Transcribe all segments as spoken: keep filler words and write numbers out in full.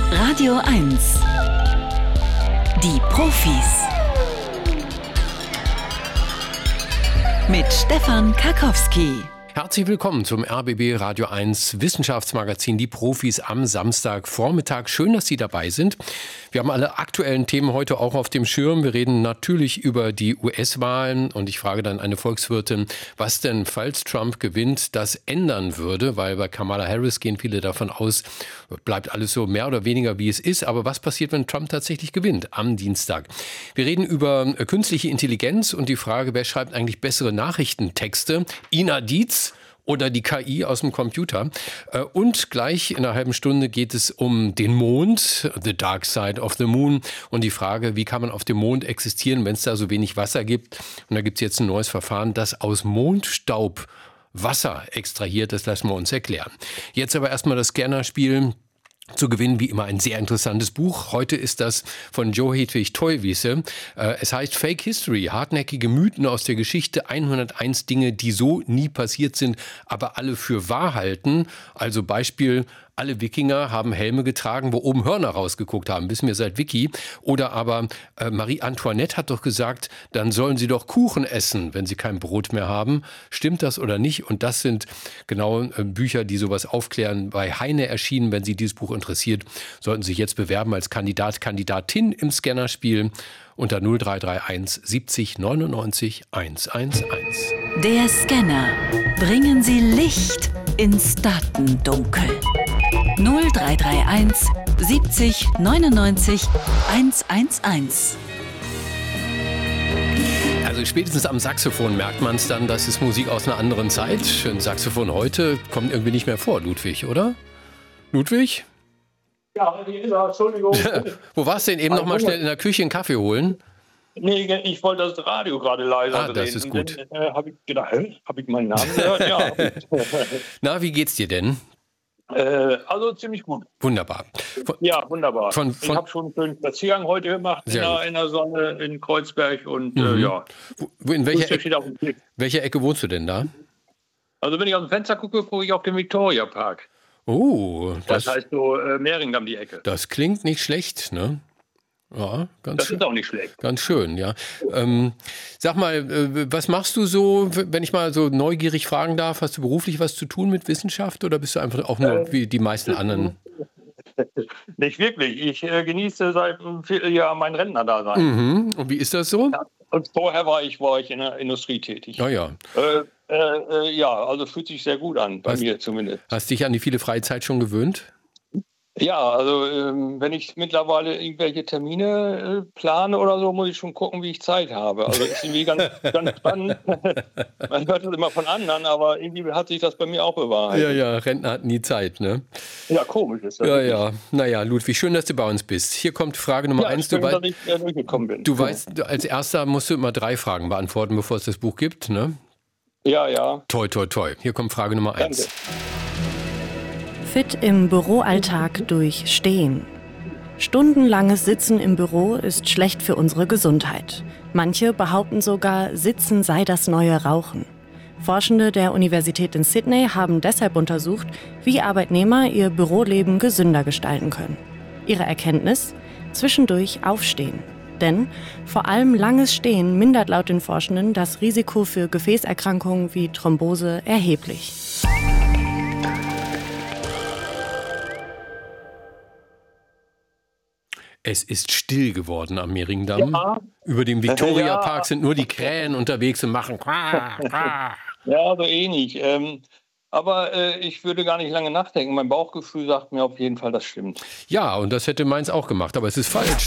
Radio eins. Die Profis. Mit Stefan Karkowski. Herzlich willkommen zum R B B Radio eins Wissenschaftsmagazin Die Profis am Samstagvormittag. Schön, dass Sie dabei sind. Wir haben alle aktuellen Themen heute auch auf dem Schirm. Wir reden natürlich über die U S-Wahlen und ich frage dann eine Volkswirtin, was denn, falls Trump gewinnt, das ändern würde, weil bei Kamala Harris gehen viele davon aus, bleibt alles so mehr oder weniger wie es ist. Aber was passiert, wenn Trump tatsächlich gewinnt am Dienstag? Wir reden über künstliche Intelligenz und die Frage, wer schreibt eigentlich bessere Nachrichtentexte? Ina Dietz oder die K I aus dem Computer. Und gleich in einer halben Stunde geht es um den Mond, The Dark Side of the Moon, und die Frage, wie kann man auf dem Mond existieren, wenn es da so wenig Wasser gibt. Und da gibt es jetzt ein neues Verfahren, das aus Mondstaub Wasser extrahiert. Das lassen wir uns erklären. Jetzt aber erstmal das Scannerspiel. Zu gewinnen, wie immer, ein sehr interessantes Buch. Heute ist das von Jo Hedwig Thewiese. Es heißt Fake History, hartnäckige Mythen aus der Geschichte, hunderteins Dinge, die so nie passiert sind, aber alle für wahr halten. Also Beispiel: Alle Wikinger haben Helme getragen, wo oben Hörner rausgeguckt haben, wissen wir seit Wiki. Oder aber äh, Marie Antoinette hat doch gesagt, dann sollen sie doch Kuchen essen, wenn sie kein Brot mehr haben. Stimmt das oder nicht? Und das sind genau äh, Bücher, die sowas aufklären. Bei Heine erschienen. Wenn Sie dieses Buch interessiert, sollten Sie sich jetzt bewerben als Kandidat, Kandidatin im Scannerspiel unter null drei drei eins siebzig neunundneunzig hundertzehn. Der Scanner. Bringen Sie Licht ins Datendunkel. null drei drei eins siebzig neunundneunzig hundertzehn. Also spätestens am Saxophon merkt man es dann, das ist Musik aus einer anderen Zeit. Ein Saxophon heute kommt irgendwie nicht mehr vor, Ludwig, oder? Ludwig? Ja, Entschuldigung. Wo warst du denn eben noch mal schnell in der Küche einen Kaffee holen? Nee, ich wollte das Radio gerade leiser Ah, drehen. das ist gut. Dann äh, habe ich gedacht, habe ich meinen Namen gehört? Ja. Na, wie geht's dir denn? äh, also ziemlich gut. Wunderbar. Von, Ja, wunderbar. Von- ich von- habe schon einen schönen Spaziergang heute gemacht in Sehr der, gut. in der Sonne in Kreuzberg und Mhm. äh, ja. wo, in welcher, Frühstück steht Ecke, auf dem Tisch. welcher Ecke wohnst du denn da? Also wenn ich aus dem Fenster gucke, gucke ich auf den Victoria Park. Oh, Das, das, heißt so äh, Mehringdamm die Ecke. das klingt nicht schlecht, ne? Ja, ganz Das schön. ist auch nicht schlecht. Ganz schön, ja. Ähm, sag mal, äh, was machst du so, wenn ich mal so neugierig fragen darf? Hast du beruflich was zu tun mit Wissenschaft oder bist du einfach auch nur wie die meisten anderen? Nicht wirklich. Ich äh, genieße seit einem Vierteljahr mein Rentnerdasein. Mhm. Und wie ist das so? Und vorher war ich, war ich in der Industrie tätig. Ja, ja. Äh, äh, äh, ja, also fühlt sich sehr gut an, bei Was- mir zumindest. Hast dich an die viele Freizeit schon gewöhnt? Ja, also ähm, wenn ich mittlerweile irgendwelche Termine äh, plane oder so, muss ich schon gucken, wie ich Zeit habe. Also ist irgendwie ganz, ganz spannend. Man hört das immer von anderen, aber irgendwie hat sich das bei mir auch bewahrheitet. Ja, ja, Rentner hatten nie Zeit, ne? Ja, komisch ist das. Ja, wirklich. ja. Naja, Ludwig, schön, dass du bei uns bist. Hier kommt Frage Nummer Ja, eins. schön, Du, wei dass ich äh, durchgekommen bin. du weißt, als erster musst du immer drei Fragen beantworten, bevor es das Buch gibt, ne? Ja, ja. Toi, toi, toi. Hier kommt Frage Nummer Danke. eins. Fit im Büroalltag durch Stehen. Stundenlanges Sitzen im Büro ist schlecht für unsere Gesundheit. Manche behaupten sogar, Sitzen sei das neue Rauchen. Forschende der Universität in Sydney haben deshalb untersucht, wie Arbeitnehmer ihr Büroleben gesünder gestalten können. Ihre Erkenntnis? Zwischendurch aufstehen. Denn vor allem langes Stehen mindert laut den Forschenden das Risiko für Gefäßerkrankungen wie Thrombose erheblich. Es ist still geworden am Mehringdamm. Ja. Über dem Victoria Ja. Park sind nur die Krähen unterwegs und machen Qua, Qua. Ja, so ähnlich. Ähm, aber äh, ich würde gar nicht lange nachdenken. Mein Bauchgefühl sagt mir auf jeden Fall, das stimmt. Ja, und das hätte meins auch gemacht, aber es ist falsch.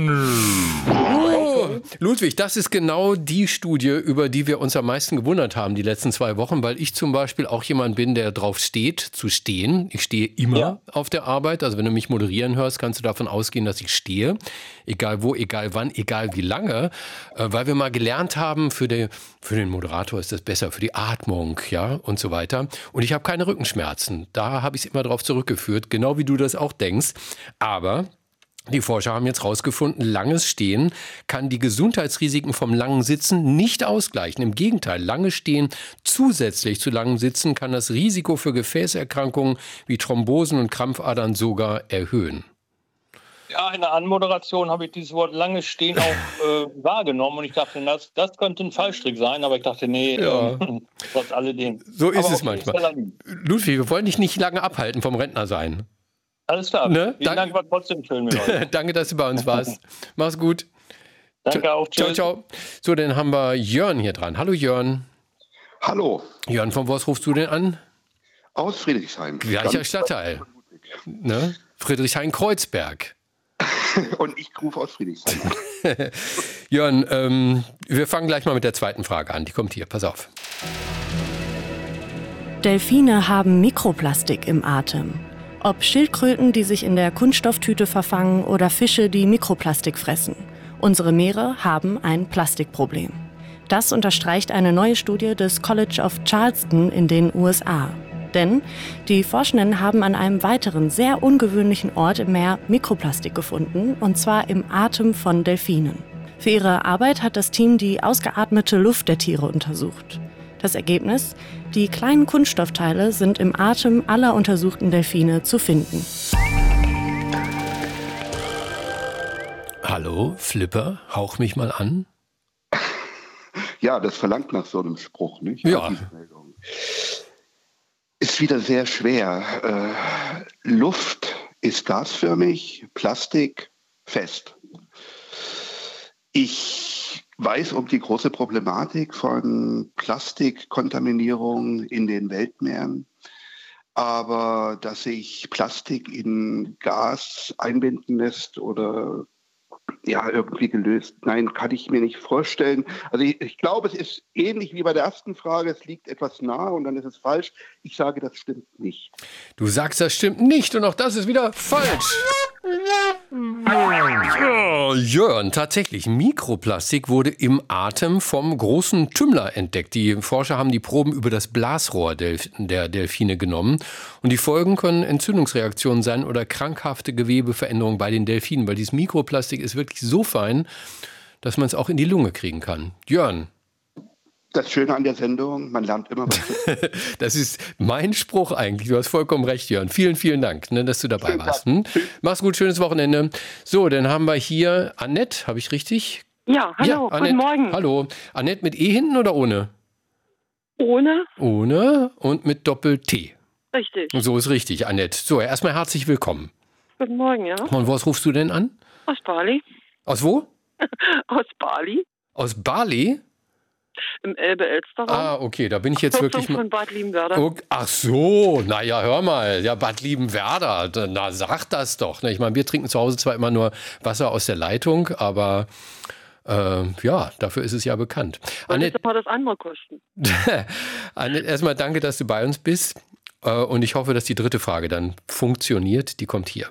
Oh, Ludwig, das ist genau die Studie, über die wir uns am meisten gewundert haben die letzten zwei Wochen, weil ich zum Beispiel auch jemand bin, der drauf steht, zu stehen. Ich stehe immer Ja. auf der Arbeit. Also wenn du mich moderieren hörst, kannst du davon ausgehen, dass ich stehe. Egal wo, egal wann, egal wie lange. Äh, weil wir mal gelernt haben, für, die, für den Moderator ist das besser, für die Atmung, ja, und so weiter. Und ich habe keine Rückenschmerzen. Da habe ich es immer drauf zurückgeführt, genau wie du das auch denkst. Aber die Forscher haben jetzt herausgefunden, langes Stehen kann die Gesundheitsrisiken vom langen Sitzen nicht ausgleichen. Im Gegenteil, langes Stehen zusätzlich zu langem Sitzen kann das Risiko für Gefäßerkrankungen wie Thrombosen und Krampfadern sogar erhöhen. Ja, in der Anmoderation habe ich dieses Wort lange stehen auch äh, wahrgenommen und ich dachte, das, das könnte ein Fallstrick sein, aber ich dachte, nee, Ja. ähm, trotz alledem. So ist aber es okay, manchmal. Ludwig, wir wollen dich nicht lange abhalten vom Rentner sein. Alles klar. Ne? Vielen Dank, war trotzdem schön mit euch. Danke, dass du bei uns warst. Mach's gut. Danke auch. Ciao, Tschüss. ciao. So, dann haben wir Jörn hier dran. Hallo Jörn. Hallo, Jörn, von was rufst du denn an? aus Friedrichshain. Gleicher Ganz- Stadtteil. Ne? Friedrichshain-Kreuzberg. Und ich rufe aus Friedrichshain. Jörn, ähm, wir fangen gleich mal mit der zweiten Frage an. Die kommt hier. Pass auf. Delfine haben Mikroplastik im Atem. Ob Schildkröten, die sich in der Kunststofftüte verfangen, oder Fische, die Mikroplastik fressen. Unsere Meere haben ein Plastikproblem. Das unterstreicht eine neue Studie des College of Charleston in den U S A. Denn die Forschenden haben an einem weiteren, sehr ungewöhnlichen Ort im Meer Mikroplastik gefunden, und zwar im Atem von Delfinen. Für ihre Arbeit hat das Team die ausgeatmete Luft der Tiere untersucht. Das Ergebnis? Die kleinen Kunststoffteile sind im Atem aller untersuchten Delfine zu finden. Hallo, Flipper, hauch mich mal an. Ja, das verlangt nach so einem Spruch, nicht? Ja. Diese Meldung. Ist wieder sehr schwer. Äh, Luft ist gasförmig, Plastik fest. Ich weiß um die große Problematik von Plastikkontaminierung in den Weltmeeren. Aber dass sich Plastik in Gas einbinden lässt oder ja, irgendwie gelöst. Nein, kann ich mir nicht vorstellen. Also ich, ich glaube, es ist ähnlich wie bei der ersten Frage. Es liegt etwas nahe und dann ist es falsch. Ich sage, das stimmt nicht. Du sagst, das stimmt nicht und auch das ist wieder falsch. Oh, Jörn, tatsächlich, Mikroplastik wurde im Atem vom großen Tümmler entdeckt. Die Forscher haben die Proben über das Blasrohr Delf- der Delfine genommen. Und die Folgen können Entzündungsreaktionen sein oder krankhafte Gewebeveränderungen bei den Delfinen, weil dieses Mikroplastik ist wirklich so fein, dass man es auch in die Lunge kriegen kann. Jörn. Das Schöne an der Sendung, man lernt immer was. Das ist mein Spruch eigentlich. Du hast vollkommen recht, Jörn. Vielen, vielen Dank, ne, dass du dabei Schönen warst. Tag. Hm? Mach's gut, schönes Wochenende. So, dann haben wir hier Annette, habe ich richtig? Ja, hallo, Annette. guten Morgen. Hallo. Annette mit E hinten oder ohne? Ohne? Ohne und mit Doppel-T. Richtig. So ist richtig, Annette. So, erstmal herzlich willkommen. Guten Morgen, ja. Von was rufst du denn an? Aus Bali. Aus wo? Aus Bali, Aus Bali? im Elbe-Elster-Raum. Ah, okay, da bin ich jetzt Kürzung wirklich mal. von Bad Liebenwerda. Oh, ach so, naja, hör mal, ja, Bad Liebenwerda, na, sag das doch. Ne? Ich meine, wir trinken zu Hause zwar immer nur Wasser aus der Leitung, aber äh, ja, dafür ist es ja bekannt. Was Annette, ist aber das andere kosten? Annette, erstmal danke, dass du bei uns bist. Äh, und ich hoffe, dass die dritte Frage dann funktioniert. Die kommt hier.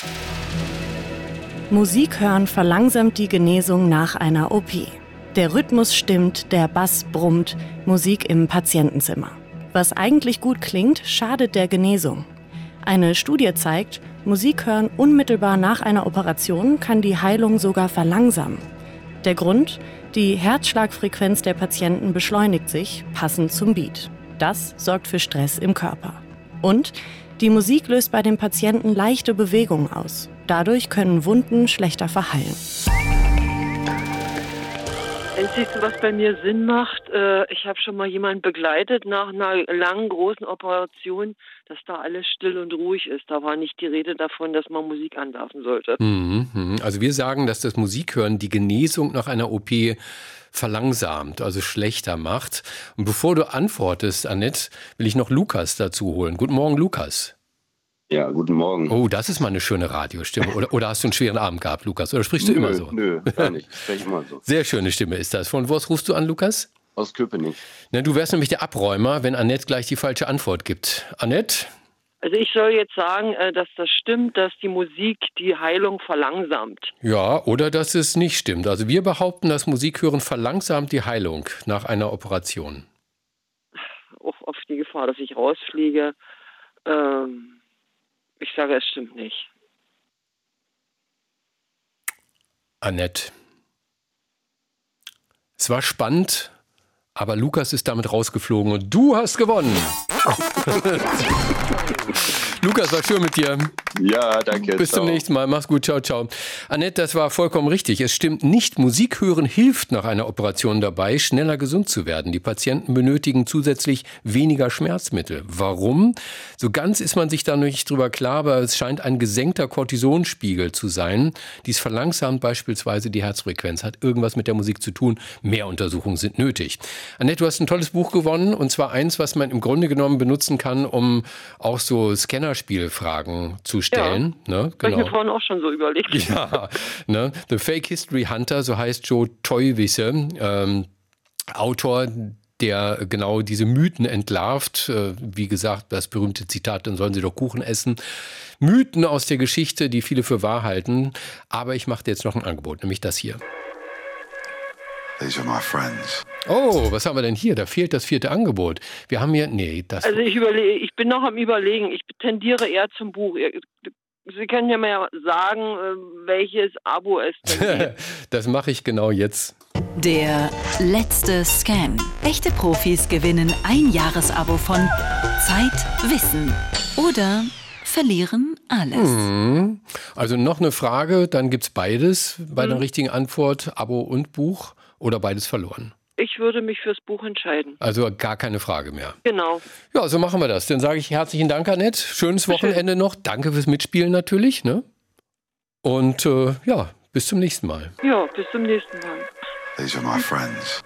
Musik hören verlangsamt die Genesung nach einer O P. Der Rhythmus stimmt, der Bass brummt, Musik im Patientenzimmer. Was eigentlich gut klingt, schadet der Genesung. Eine Studie zeigt, Musik hören unmittelbar nach einer Operation kann die Heilung sogar verlangsamen. Der Grund? Die Herzschlagfrequenz der Patienten beschleunigt sich, passend zum Beat. Das sorgt für Stress im Körper. Und die Musik löst bei den Patienten leichte Bewegungen aus. Dadurch können Wunden schlechter verheilen. Siehst du, was bei mir Sinn macht? Äh, ich habe schon mal jemanden begleitet nach einer langen, großen Operation, dass da alles still und ruhig ist. Da war nicht die Rede davon, dass man Musik anwerfen sollte. Mhm. Also wir sagen, dass das Musikhören die Genesung nach einer O P verlangsamt, also schlechter macht. Und bevor du antwortest, Annette, will ich noch Lukas dazu holen. Guten Morgen, Lukas. Ja, guten Morgen. Oh, das ist mal eine schöne Radiostimme. Oder, oder hast du einen schweren Abend gehabt, Lukas? Oder sprichst du nö, immer so? Nö, gar nicht. Ich spreche immer so. Sehr schöne Stimme ist das. Von was rufst du an, Lukas? Aus Köpenick. Na, du wärst nämlich der Abräumer, wenn Annette gleich die falsche Antwort gibt. Annette? Also ich soll jetzt sagen, äh, dass das stimmt, dass die Musik die Heilung verlangsamt. Ja, oder dass es nicht stimmt. Also wir behaupten, dass Musikhören verlangsamt die Heilung nach einer Operation. Auch auf die Gefahr, dass ich rausfliege. Ähm, ich sage, es stimmt nicht. Annette. Es war spannend, aber Lukas ist damit rausgeflogen und du hast gewonnen. Lukas, war schön mit dir. Ja, danke. Bis ciao. zum nächsten Mal. Mach's gut. Ciao, ciao. Annette, das war vollkommen richtig. Es stimmt nicht. Musik hören hilft nach einer Operation dabei, schneller gesund zu werden. Die Patienten benötigen zusätzlich weniger Schmerzmittel. Warum? So ganz ist man sich da noch nicht drüber klar, aber es scheint ein gesenkter Cortisonspiegel zu sein. Dies verlangsamt beispielsweise die Herzfrequenz. Hat irgendwas mit der Musik zu tun. Mehr Untersuchungen sind nötig. Annette, du hast ein tolles Buch gewonnen. Und zwar eins, was man im Grunde genommen benutzen kann, um auch so Scannerspielfragen zu stellen. Ja, ne? Genau. Habe ich mir vorhin auch schon so überlegt. Ja, ne? The Fake History Hunter, so heißt Joe Teuwisse, ähm, Autor, der genau diese Mythen entlarvt. Äh, wie gesagt, das berühmte Zitat, dann sollen sie doch Kuchen essen. Mythen aus der Geschichte, die viele für wahr halten. Aber ich mache dir jetzt noch ein Angebot, nämlich das hier. These are my friends. Oh, was haben wir denn hier? Da fehlt das vierte Angebot. Wir haben hier, nee, das... Also ich überlege, ich bin noch am Überlegen. Ich tendiere eher zum Buch. Sie können ja mal sagen, welches Abo es denn gibt. Das mache ich genau jetzt. Der letzte Scan. Echte Profis gewinnen ein Jahresabo von Zeit, Wissen oder verlieren alles. Hm. Also noch eine Frage, dann gibt's beides bei hm. der richtigen Antwort, Abo und Buch oder beides verloren. Ich würde mich fürs Buch entscheiden. Also gar keine Frage mehr. Genau. Ja, so machen wir das. Dann sage ich herzlichen Dank, Annette. Schönes Wochenende noch. Danke fürs Mitspielen natürlich. Ne? Und äh, ja, bis zum nächsten Mal. Ja, bis zum nächsten Mal. These are my friends.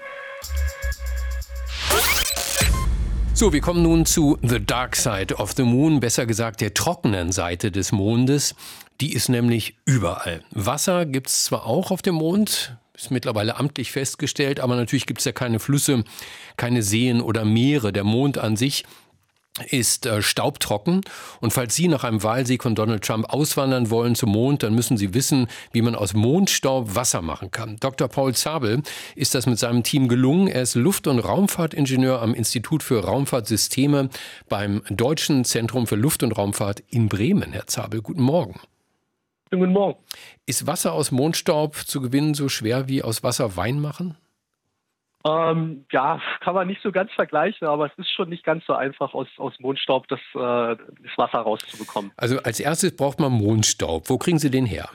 So, wir kommen nun zu The Dark Side of the Moon, besser gesagt der trockenen Seite des Mondes. Die ist nämlich überall. Wasser gibt es zwar auch auf dem Mond, ist mittlerweile amtlich festgestellt, aber natürlich gibt es ja keine Flüsse, keine Seen oder Meere. Der Mond an sich ist äh, staubtrocken. Und falls Sie nach einem Wahlsieg von Donald Trump auswandern wollen zum Mond, dann müssen Sie wissen, wie man aus Mondstaub Wasser machen kann. Doktor Paul Zabel ist das mit seinem Team gelungen. Er ist Luft- und Raumfahrtingenieur am Institut für Raumfahrtsysteme beim Deutschen Zentrum für Luft- und Raumfahrt in Bremen. Herr Zabel, guten Morgen. Guten Morgen. Ist Wasser aus Mondstaub zu gewinnen so schwer wie aus Wasser Wein machen? Ähm, ja, kann man nicht so ganz vergleichen, aber es ist schon nicht ganz so einfach, aus, aus Mondstaub das, äh, das Wasser rauszubekommen. Also als erstes braucht man Mondstaub. Wo kriegen Sie den her?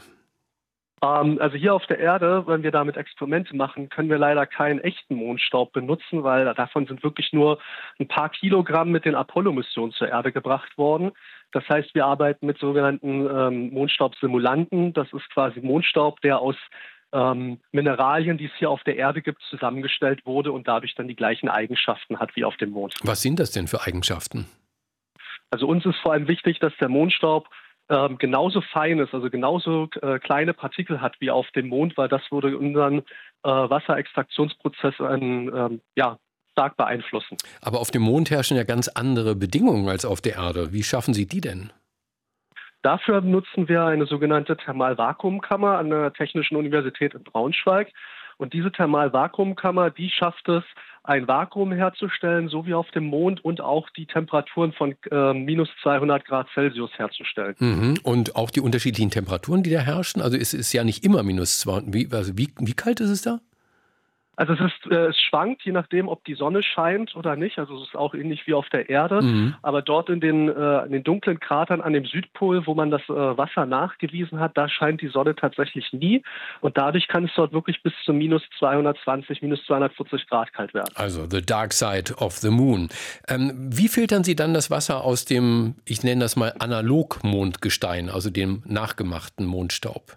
Ähm, also hier auf der Erde, wenn wir damit Experimente machen, können wir leider keinen echten Mondstaub benutzen, weil davon sind wirklich nur ein paar Kilogramm mit den Apollo-Missionen zur Erde gebracht worden. Das heißt, wir arbeiten mit sogenannten ähm, Mondstaubsimulanten. Das ist quasi Mondstaub, der aus ähm, Mineralien, die es hier auf der Erde gibt, zusammengestellt wurde und dadurch dann die gleichen Eigenschaften hat wie auf dem Mond. Was sind das denn für Eigenschaften? Also uns ist vor allem wichtig, dass der Mondstaub ähm, genauso fein ist, also genauso äh, kleine Partikel hat wie auf dem Mond, weil das würde unseren äh, Wasserextraktionsprozess ähm, ähm, ja, stark beeinflussen. Aber auf dem Mond herrschen ja ganz andere Bedingungen als auf der Erde. Wie schaffen Sie die denn? Dafür nutzen wir eine sogenannte Thermalvakuumkammer an der Technischen Universität in Braunschweig. Und diese Thermalvakuumkammer, die schafft es, ein Vakuum herzustellen, so wie auf dem Mond, und auch die Temperaturen von äh, minus zweihundert Grad Celsius herzustellen. Mhm. Und auch die unterschiedlichen Temperaturen, die da herrschen? Also es ist ja nicht immer minus zweihundert. Wie, also wie, wie kalt ist es da? Also es, ist, äh, es schwankt, je nachdem, ob die Sonne scheint oder nicht. Also es ist auch ähnlich wie auf der Erde. Mhm. Aber dort in den, äh, in den dunklen Kratern an dem Südpol, wo man das äh, Wasser nachgewiesen hat, da scheint die Sonne tatsächlich nie. Und dadurch kann es dort wirklich bis zu minus zweihundertzwanzig, minus zweihundertvierzig Grad kalt werden. Also the dark side of the moon. Ähm, wie filtern Sie dann das Wasser aus dem, ich nenne das mal Analog-Mondgestein, also dem nachgemachten Mondstaub?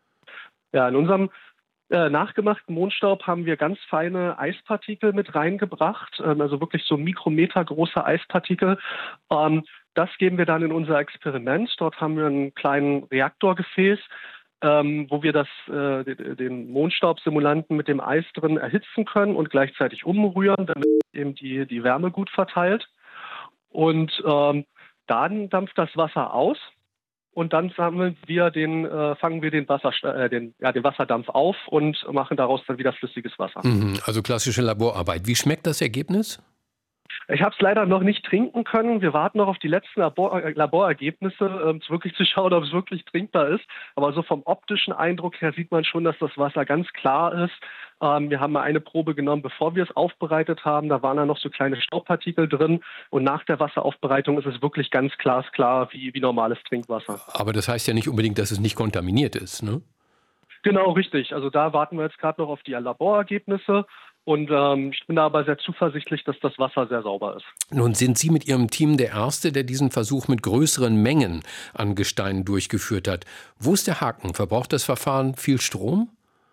Ja, in unserem Äh, nachgemachten Mondstaub haben wir ganz feine Eispartikel mit reingebracht, ähm, also wirklich so mikrometergroße Eispartikel. Ähm, das geben wir dann in unser Experiment. Dort haben wir einen kleinen Reaktorgefäß, ähm, wo wir das, äh, den Mondstaubsimulanten mit dem Eis drin erhitzen können und gleichzeitig umrühren, damit eben die, die Wärme gut verteilt. Und ähm, dann dampft das Wasser aus. Und dann sammeln wir den, äh, fangen wir den, Wasser, äh, den, ja, den Wasserdampf auf und machen daraus dann wieder flüssiges Wasser. Mhm, also klassische Laborarbeit. Wie schmeckt das Ergebnis? Ich habe es leider noch nicht trinken können. Wir warten noch auf die letzten Labor Laborergebnisse, um wirklich zu schauen, ob es wirklich trinkbar ist. Aber so vom optischen Eindruck her sieht man schon, dass das Wasser ganz klar ist. Ähm, wir haben mal eine Probe genommen, bevor wir es aufbereitet haben. Da waren da noch so kleine Staubpartikel drin. Und nach der Wasseraufbereitung ist es wirklich ganz glasklar wie, wie normales Trinkwasser. Aber das heißt ja nicht unbedingt, dass es nicht kontaminiert ist, ne? Genau, richtig. Also da warten wir jetzt gerade noch auf die Laborergebnisse. Und ähm, ich bin da aber sehr zuversichtlich, dass das Wasser sehr sauber ist. Nun sind Sie mit Ihrem Team der Erste, der diesen Versuch mit größeren Mengen an Gesteinen durchgeführt hat. Wo ist der Haken? Verbraucht das Verfahren viel Strom?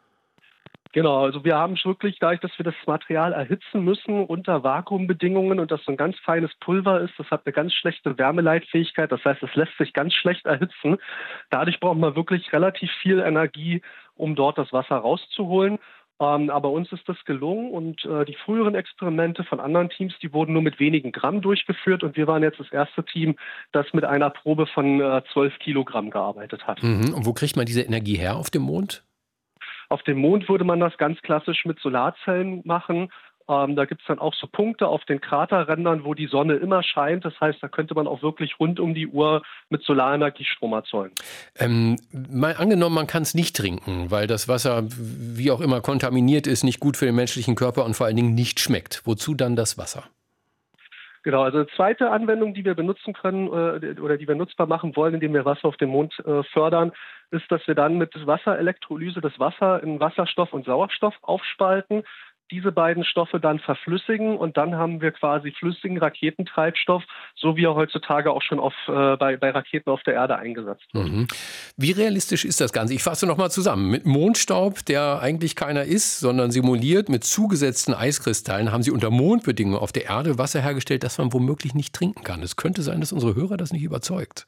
Genau, also wir haben wirklich, dadurch, dass wir das Material erhitzen müssen unter Vakuumbedingungen und das so ein ganz feines Pulver ist, das hat eine ganz schlechte Wärmeleitfähigkeit, das heißt, es lässt sich ganz schlecht erhitzen. Dadurch braucht man wirklich relativ viel Energie, um dort das Wasser rauszuholen. Ähm, aber uns ist das gelungen und äh, die früheren Experimente von anderen Teams, die wurden nur mit wenigen Gramm durchgeführt und wir waren jetzt das erste Team, das mit einer Probe von äh, zwölf Kilogramm gearbeitet hat. Mhm. Und wo kriegt man diese Energie her auf dem Mond? Auf dem Mond würde man das ganz klassisch mit Solarzellen machen. Ähm, da gibt es dann auch so Punkte auf den Kraterrändern, wo die Sonne immer scheint. Das heißt, da könnte man auch wirklich rund um die Uhr mit Solarenergie Strom erzeugen. Ähm, mal angenommen, man kann es nicht trinken, weil das Wasser, wie auch immer, kontaminiert ist, nicht gut für den menschlichen Körper und vor allen Dingen nicht schmeckt. Wozu dann das Wasser? Genau, also eine zweite Anwendung, die wir benutzen können äh, oder die wir nutzbar machen wollen, indem wir Wasser auf dem Mond äh, fördern, ist, dass wir dann mit Wasserelektrolyse das Wasser in Wasserstoff und Sauerstoff aufspalten, diese beiden Stoffe dann verflüssigen und dann haben wir quasi flüssigen Raketentreibstoff, so wie er heutzutage auch schon auf, äh, bei, bei Raketen auf der Erde eingesetzt wird. Mhm. Wie realistisch ist das Ganze? Ich fasse nochmal zusammen. Mit Mondstaub, der eigentlich keiner ist, sondern simuliert, mit zugesetzten Eiskristallen haben Sie unter Mondbedingungen auf der Erde Wasser hergestellt, das man womöglich nicht trinken kann. Es könnte sein, dass unsere Hörer das nicht überzeugt.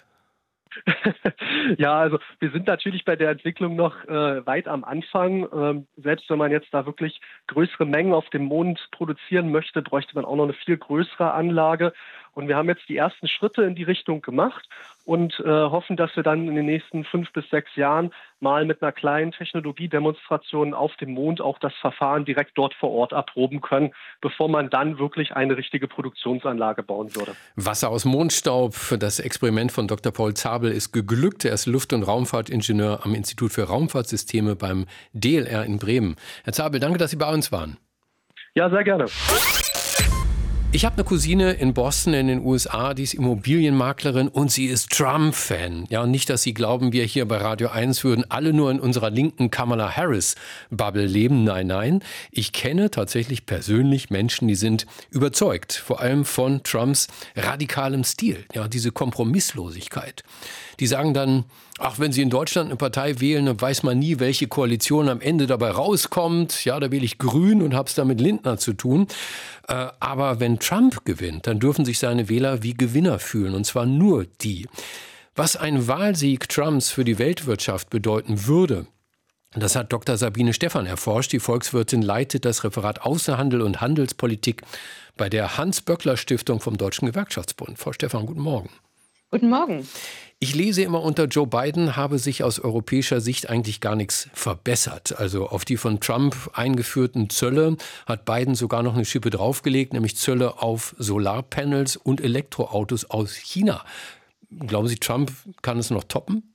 Ja, also wir sind natürlich bei der Entwicklung noch äh, weit am Anfang. Ähm, selbst wenn man jetzt da wirklich größere Mengen auf dem Mond produzieren möchte, bräuchte man auch noch eine viel größere Anlage. Und wir haben jetzt die ersten Schritte in die Richtung gemacht und äh, hoffen, dass wir dann in den nächsten fünf bis sechs Jahren mal mit einer kleinen Technologiedemonstration auf dem Mond auch das Verfahren direkt dort vor Ort erproben können, bevor man dann wirklich eine richtige Produktionsanlage bauen würde. Wasser aus Mondstaub. Das Experiment von Doktor Paul Zabel ist geglückt. Er ist Luft- und Raumfahrtingenieur am Institut für Raumfahrtsysteme beim D L R in Bremen. Herr Zabel, danke, dass Sie bei uns waren. Ja, sehr gerne. Ich habe eine Cousine in Boston in den U S A, die ist Immobilienmaklerin und sie ist Trump-Fan. Ja, und nicht, dass Sie glauben, wir hier bei Radio eins würden alle nur in unserer linken Kamala Harris-Bubble leben. Nein, nein. Ich kenne tatsächlich persönlich Menschen, die sind überzeugt, vor allem von Trumps radikalem Stil. Ja, diese Kompromisslosigkeit. Die sagen dann, ach, wenn Sie in Deutschland eine Partei wählen, dann weiß man nie, welche Koalition am Ende dabei rauskommt. Ja, da wähle ich Grün und habe es da mit Lindner zu tun. Äh, aber wenn Trump gewinnt, dann dürfen sich seine Wähler wie Gewinner fühlen. Und zwar nur die. Was ein Wahlsieg Trumps für die Weltwirtschaft bedeuten würde, das hat Doktor Sabine Stephan erforscht. Die Volkswirtin leitet das Referat Außenhandel und Handelspolitik bei der Hans-Böckler-Stiftung vom Deutschen Gewerkschaftsbund. Frau Stephan, guten Morgen. Guten Morgen. Ich lese immer, unter Joe Biden habe sich aus europäischer Sicht eigentlich gar nichts verbessert. Also auf die von Trump eingeführten Zölle hat Biden sogar noch eine Schippe draufgelegt, nämlich Zölle auf Solarpanels und Elektroautos aus China. Glauben Sie, Trump kann es noch toppen?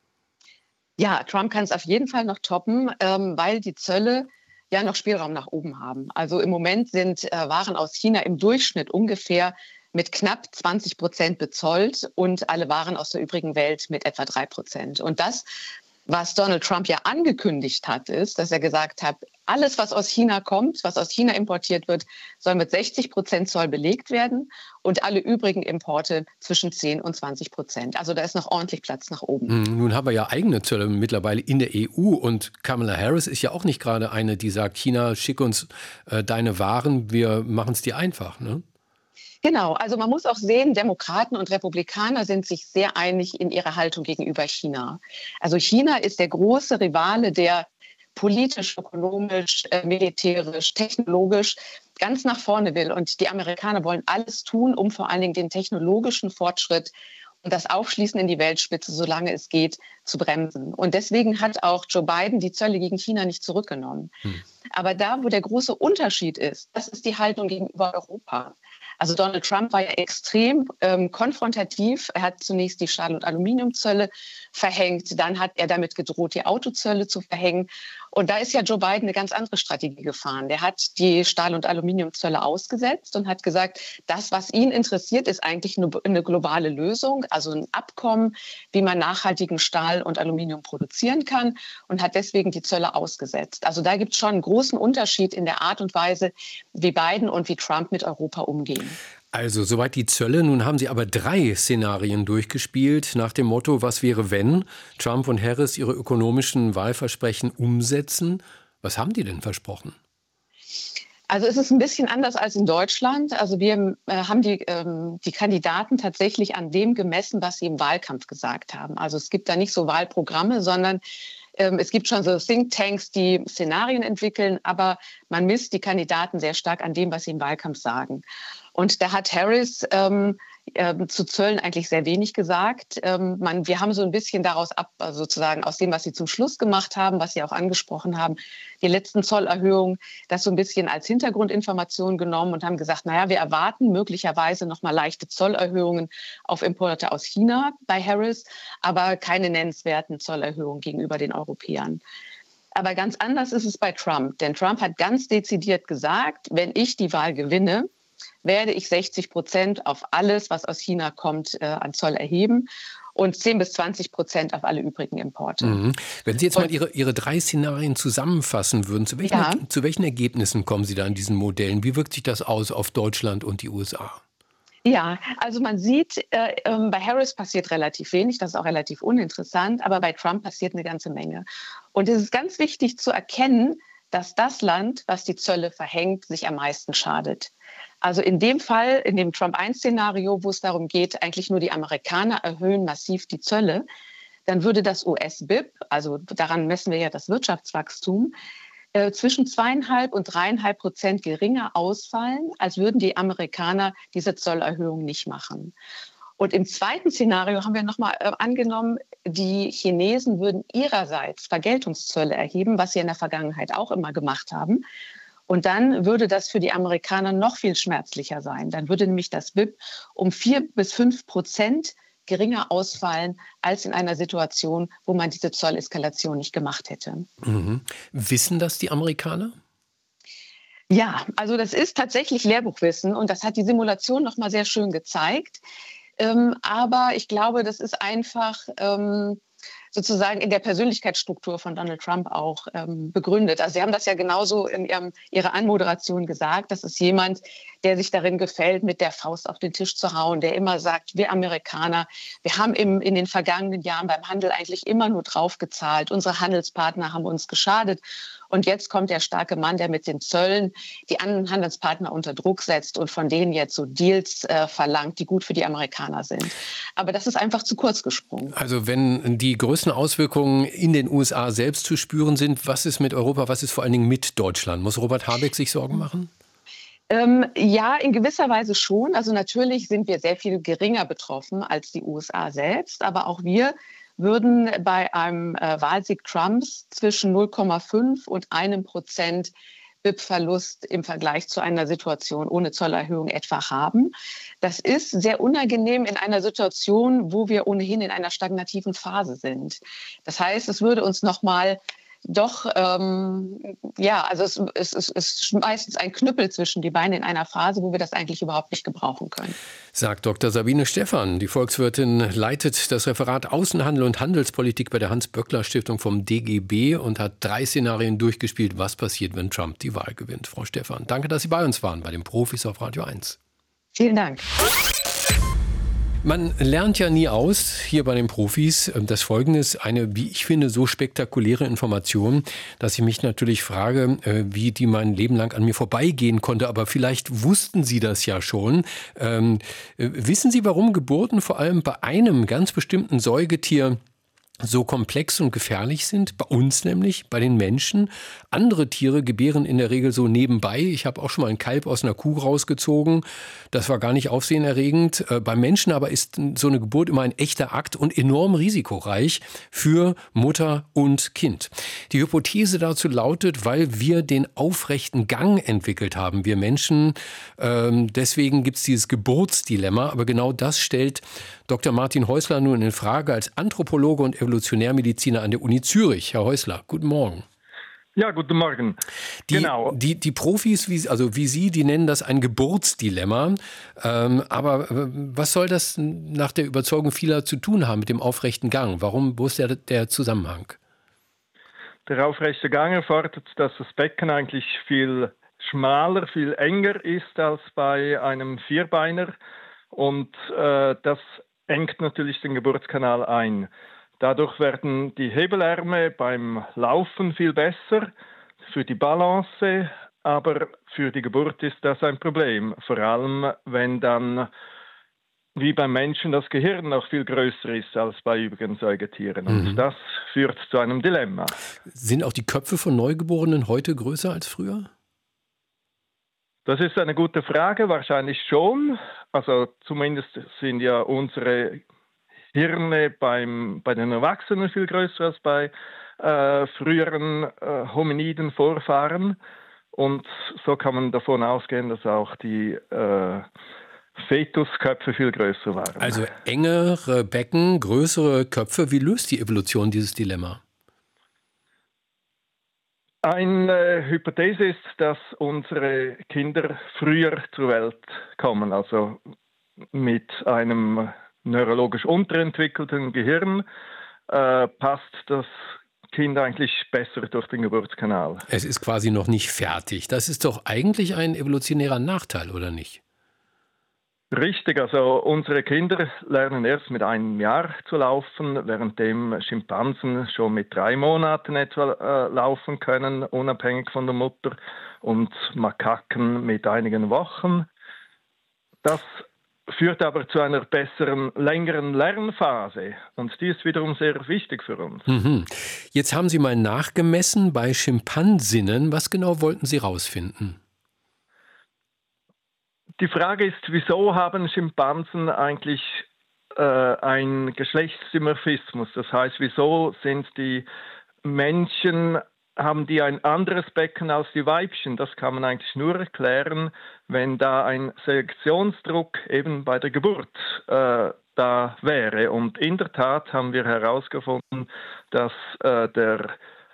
Ja, Trump kann es auf jeden Fall noch toppen, ähm, weil die Zölle ja noch Spielraum nach oben haben. Also im Moment sind äh, Waren aus China im Durchschnitt ungefähr mit knapp zwanzig Prozent bezollt und alle Waren aus der übrigen Welt mit etwa drei Prozent. Und das, was Donald Trump ja angekündigt hat, ist, dass er gesagt hat, alles, was aus China kommt, was aus China importiert wird, soll mit sechzig Prozent Zoll belegt werden und alle übrigen Importe zwischen zehn und zwanzig Prozent. Also da ist noch ordentlich Platz nach oben. Nun haben wir ja eigene Zölle mittlerweile in der E U und Kamala Harris ist ja auch nicht gerade eine, die sagt, China, schick uns äh, deine Waren, wir machen es dir einfach, ne? Genau, also man muss auch sehen, Demokraten und Republikaner sind sich sehr einig in ihrer Haltung gegenüber China. Also China ist der große Rivale, der politisch, ökonomisch, äh, militärisch, technologisch ganz nach vorne will. Und die Amerikaner wollen alles tun, um vor allen Dingen den technologischen Fortschritt und das Aufschließen in die Weltspitze, solange es geht, zu bremsen. Und deswegen hat auch Joe Biden die Zölle gegen China nicht zurückgenommen. Hm. Aber da, wo der große Unterschied ist, das ist die Haltung gegenüber Europa. Also Donald Trump war ja extrem ähm, konfrontativ. Er hat zunächst die Stahl- und Aluminiumzölle verhängt. Dann hat er damit gedroht, die Autozölle zu verhängen. Und da ist ja Joe Biden eine ganz andere Strategie gefahren. Der hat die Stahl- und Aluminiumzölle ausgesetzt und hat gesagt, das, was ihn interessiert, ist eigentlich eine, eine globale Lösung, also ein Abkommen, wie man nachhaltigen Stahl und Aluminium produzieren kann, und hat deswegen die Zölle ausgesetzt. Also da gibt es schon einen großen Unterschied in der Art und Weise, wie Biden und wie Trump mit Europa umgehen. Also soweit die Zölle. Nun haben Sie aber drei Szenarien durchgespielt nach dem Motto, was wäre, wenn Trump und Harris ihre ökonomischen Wahlversprechen umsetzen? Was haben die denn versprochen? Also es ist ein bisschen anders als in Deutschland. Also wir äh, haben die, ähm, die Kandidaten tatsächlich an dem gemessen, was sie im Wahlkampf gesagt haben. Also es gibt da nicht so Wahlprogramme, sondern ähm, es gibt schon so Thinktanks, die Szenarien entwickeln, aber man misst die Kandidaten sehr stark an dem, was sie im Wahlkampf sagen. Und da hat Harris ähm, äh, zu Zöllen eigentlich sehr wenig gesagt. Ähm, man, wir haben so ein bisschen daraus ab, also sozusagen aus dem, was sie zum Schluss gemacht haben, was Sie auch angesprochen haben, die letzten Zollerhöhungen, das so ein bisschen als Hintergrundinformation genommen und haben gesagt, naja, wir erwarten möglicherweise noch mal leichte Zollerhöhungen auf Importe aus China bei Harris, aber keine nennenswerten Zollerhöhungen gegenüber den Europäern. Aber ganz anders ist es bei Trump, denn Trump hat ganz dezidiert gesagt, wenn ich die Wahl gewinne, werde ich sechzig Prozent auf alles, was aus China kommt, äh, an Zoll erheben und zehn bis zwanzig Prozent auf alle übrigen Importe. Mhm. Wenn Sie jetzt und, mal Ihre, Ihre drei Szenarien zusammenfassen würden, zu welchen, ja. zu welchen Ergebnissen kommen Sie da in diesen Modellen? Wie wirkt sich das aus auf Deutschland und die U S A? Ja, also man sieht, äh, äh, bei Harris passiert relativ wenig, das ist auch relativ uninteressant, aber bei Trump passiert eine ganze Menge. Und es ist ganz wichtig zu erkennen, dass das Land, was die Zölle verhängt, sich am meisten schadet. Also in dem Fall, in dem Trump eins Szenario, wo es darum geht, eigentlich nur die Amerikaner erhöhen massiv die Zölle, dann würde das U S-B I P, also daran messen wir ja das Wirtschaftswachstum, äh, zwischen zweieinhalb und dreieinhalb Prozent geringer ausfallen, als würden die Amerikaner diese Zollerhöhung nicht machen. Und im zweiten Szenario haben wir nochmal äh, angenommen, die Chinesen würden ihrerseits Vergeltungszölle erheben, was sie in der Vergangenheit auch immer gemacht haben. Und dann würde das für die Amerikaner noch viel schmerzlicher sein. Dann würde nämlich das B I P um vier bis fünf Prozent geringer ausfallen als in einer Situation, wo man diese Zolleskalation nicht gemacht hätte. Mhm. Wissen das die Amerikaner? Ja, also das ist tatsächlich Lehrbuchwissen und das hat die Simulation noch mal sehr schön gezeigt. Ähm, aber ich glaube, das ist einfach ähm, sozusagen in der Persönlichkeitsstruktur von Donald Trump auch ähm, begründet. Also Sie haben das ja genauso in ihrem, Ihrer Anmoderation gesagt. Das ist jemand, der sich darin gefällt, mit der Faust auf den Tisch zu hauen, der immer sagt, wir Amerikaner, wir haben im, in den vergangenen Jahren beim Handel eigentlich immer nur draufgezahlt. Unsere Handelspartner haben uns geschadet. Und jetzt kommt der starke Mann, der mit den Zöllen die anderen Handelspartner unter Druck setzt und von denen jetzt so Deals äh, verlangt, die gut für die Amerikaner sind. Aber das ist einfach zu kurz gesprungen. Also wenn die größten Auswirkungen in den U S A selbst zu spüren sind, was ist mit Europa, was ist vor allen Dingen mit Deutschland? Muss Robert Habeck sich Sorgen machen? Ähm, ja, in gewisser Weise schon. Also natürlich sind wir sehr viel geringer betroffen als die U S A selbst, aber auch wir würden bei einem äh, Wahlsieg Trumps zwischen null Komma fünf und einem Prozent B I P-Verlust im Vergleich zu einer Situation ohne Zollerhöhung etwa haben. Das ist sehr unangenehm in einer Situation, wo wir ohnehin in einer stagnativen Phase sind. Das heißt, es würde uns noch mal doch, ähm, ja, also es, es, es, es ist meistens ein Knüppel zwischen die Beine in einer Phase, wo wir das eigentlich überhaupt nicht gebrauchen können. Sagt Doktor Sabine Stephan. Die Volkswirtin leitet das Referat Außenhandel und Handelspolitik bei der Hans-Böckler-Stiftung vom D G B und hat drei Szenarien durchgespielt, was passiert, wenn Trump die Wahl gewinnt. Frau Stephan, danke, dass Sie bei uns waren, bei den Profis auf Radio eins. Vielen Dank. Man lernt ja nie aus, hier bei den Profis. Das Folgende ist eine, wie ich finde, so spektakuläre Information, dass ich mich natürlich frage, wie die mein Leben lang an mir vorbeigehen konnte. Aber vielleicht wussten Sie das ja schon. Ähm, wissen Sie, warum Geburten vor allem bei einem ganz bestimmten Säugetier so komplex und gefährlich sind, bei uns nämlich, bei den Menschen. Andere Tiere gebären in der Regel so nebenbei. Ich habe auch schon mal ein Kalb aus einer Kuh rausgezogen. Das war gar nicht aufsehenerregend. Äh, beim Menschen aber ist so eine Geburt immer ein echter Akt und enorm risikoreich für Mutter und Kind. Die Hypothese dazu lautet, weil wir den aufrechten Gang entwickelt haben, wir Menschen. Ähm, deswegen gibt es dieses Geburtsdilemma. Aber genau das stellt Doktor Martin Häusler nun in Frage als Anthropologe und Evolutionärmediziner an der Uni Zürich. Herr Häusler, guten Morgen. Ja, guten Morgen. Die, genau. Die, die Profis, wie, also wie Sie, die nennen das ein Geburtsdilemma. Ähm, aber was soll das nach der Überzeugung vieler zu tun haben mit dem aufrechten Gang? Warum, wo ist der, der Zusammenhang? Der aufrechte Gang erfordert, dass das Becken eigentlich viel schmaler, viel enger ist als bei einem Vierbeiner. Und äh, das engt natürlich den Geburtskanal ein. Dadurch werden die Hebelarme beim Laufen viel besser für die Balance, aber für die Geburt ist das ein Problem. Vor allem, wenn dann wie beim Menschen das Gehirn noch viel größer ist als bei übrigen Säugetieren. Und mhm. das führt zu einem Dilemma. Sind auch die Köpfe von Neugeborenen heute größer als früher? Das ist eine gute Frage, wahrscheinlich schon. Also zumindest sind ja unsere Hirne beim, bei den Erwachsenen viel größer als bei äh, früheren äh, Hominiden Vorfahren. Und so kann man davon ausgehen, dass auch die äh, Fetusköpfe viel größer waren. Also engere Becken, größere Köpfe. Wie löst die Evolution dieses Dilemma? Eine Hypothese ist, dass unsere Kinder früher zur Welt kommen, also mit einem neurologisch unterentwickelten Gehirn äh, passt das Kind eigentlich besser durch den Geburtskanal. Es ist quasi noch nicht fertig. Das ist doch eigentlich ein evolutionärer Nachteil, oder nicht? Richtig, also unsere Kinder lernen erst mit einem Jahr zu laufen, währenddem Schimpansen schon mit drei Monaten etwa äh, laufen können, unabhängig von der Mutter, und Makaken mit einigen Wochen. Das führt aber zu einer besseren, längeren Lernphase, und die ist wiederum sehr wichtig für uns. Mhm. Jetzt haben Sie mal nachgemessen bei Schimpansinnen. Was genau wollten Sie rausfinden? Die Frage ist, wieso haben Schimpansen eigentlich äh, einen Geschlechtsdimorphismus? Das heißt, wieso sind die Männchen, haben die ein anderes Becken als die Weibchen? Das kann man eigentlich nur erklären, wenn da ein Selektionsdruck eben bei der Geburt äh, da wäre. Und in der Tat haben wir herausgefunden, dass äh, der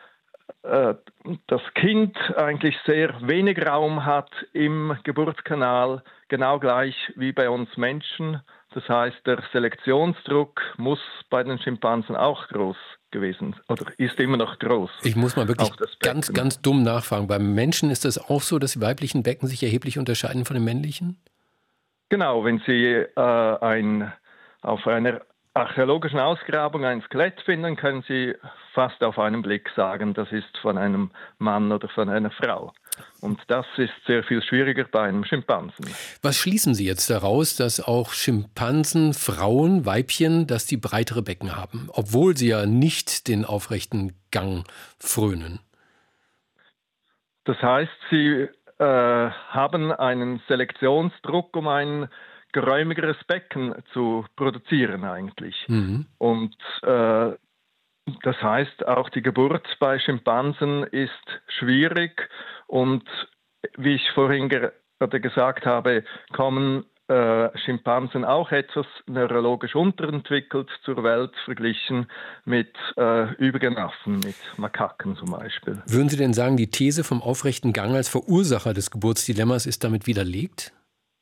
das Kind eigentlich sehr wenig Raum hat im Geburtskanal, genau gleich wie bei uns Menschen. Das heißt, der Selektionsdruck muss bei den Schimpansen auch groß gewesen oder ist immer noch groß. Ich muss mal wirklich ganz, ganz dumm nachfragen. Beim Menschen ist es auch so, dass die weiblichen Becken sich erheblich unterscheiden von den männlichen? Genau, wenn Sie äh, ein, auf einer archäologischen Ausgrabung ein Skelett finden, können Sie fast auf einen Blick sagen, das ist von einem Mann oder von einer Frau. Und das ist sehr viel schwieriger bei einem Schimpansen. Was schließen Sie jetzt daraus, dass auch Schimpansen, Frauen, Weibchen, dass die breitere Becken haben, obwohl sie ja nicht den aufrechten Gang frönen? Das heißt, sie äh, haben einen Selektionsdruck, um ein geräumigeres Becken zu produzieren eigentlich. Mhm. Und äh, das heißt, auch die Geburt bei Schimpansen ist schwierig, und wie ich vorhin ge- oder gesagt habe, kommen äh, Schimpansen auch etwas neurologisch unterentwickelt zur Welt, verglichen mit äh, übrigen Affen, mit Makaken zum Beispiel. Würden Sie denn sagen, die These vom aufrechten Gang als Verursacher des Geburtsdilemmas ist damit widerlegt?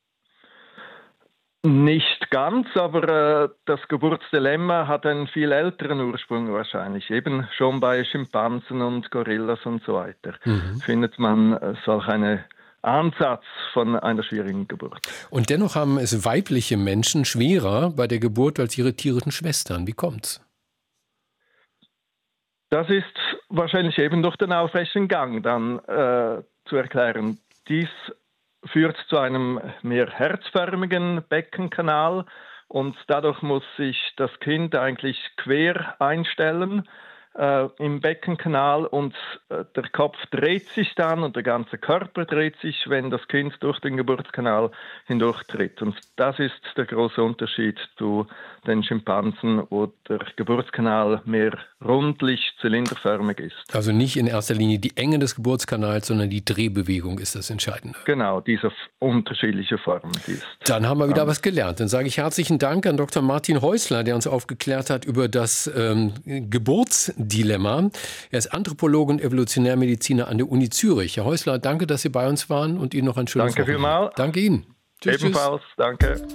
Nicht ganz, aber äh, das Geburtsdilemma hat einen viel älteren Ursprung wahrscheinlich. Eben schon bei Schimpansen und Gorillas und so weiter mhm. findet man äh, solch einen Ansatz von einer schwierigen Geburt. Und dennoch haben es weibliche Menschen schwerer bei der Geburt als ihre tierischen Schwestern. Wie kommt's? Das ist wahrscheinlich eben durch den aufrechten Gang dann äh, zu erklären. Dies führt zu einem mehr herzförmigen Beckenkanal, und dadurch muss sich das Kind eigentlich quer einstellen äh, im Beckenkanal und äh, der Kopf dreht sich dann und der ganze Körper dreht sich, wenn das Kind durch den Geburtskanal hindurchtritt. Und das ist der große Unterschied zu den Schimpansen, wo der Geburtskanal mehr rundlich, zylinderförmig ist. Also nicht in erster Linie die Enge des Geburtskanals, sondern die Drehbewegung ist das Entscheidende. Genau, diese unterschiedliche Form. Die ist Dann haben wir wieder was gelernt. Dann sage ich herzlichen Dank an Doktor Martin Häusler, der uns aufgeklärt hat über das ähm, Geburtsdilemma. Er ist Anthropologe und Evolutionärmediziner an der Uni Zürich. Herr Häusler, danke, dass Sie bei uns waren und Ihnen noch ein schönes Danke vielmals. Danke Ihnen. Tschüss, Ebenfalls, tschüss. Danke.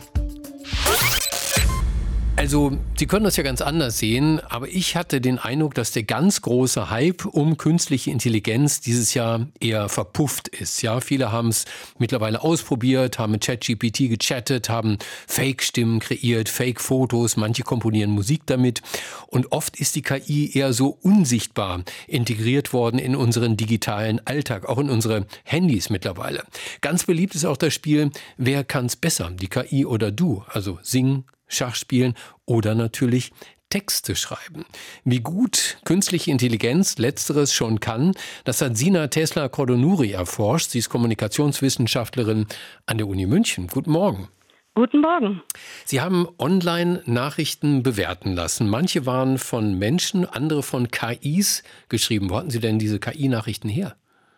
Also, Sie können das ja ganz anders sehen, aber ich hatte den Eindruck, dass der ganz große Hype um künstliche Intelligenz dieses Jahr eher verpufft ist. Ja, viele haben es mittlerweile ausprobiert, haben mit ChatGPT gechattet, haben Fake-Stimmen kreiert, Fake-Fotos, manche komponieren Musik damit. Und oft ist die K I eher so unsichtbar integriert worden in unseren digitalen Alltag, auch in unsere Handys mittlerweile. Ganz beliebt ist auch das Spiel Wer kann's besser, die K I oder du, also singen, Schach spielen oder natürlich Texte schreiben. Wie gut künstliche Intelligenz Letzteres schon kann, das hat Sina Tesla-Cordonuri erforscht. Sie ist Kommunikationswissenschaftlerin an der Uni München. Guten Morgen. Guten Morgen. Sie haben Online-Nachrichten bewerten lassen. Manche waren von Menschen, andere von K Is geschrieben. Wo hatten Sie denn diese K I-Nachrichten her?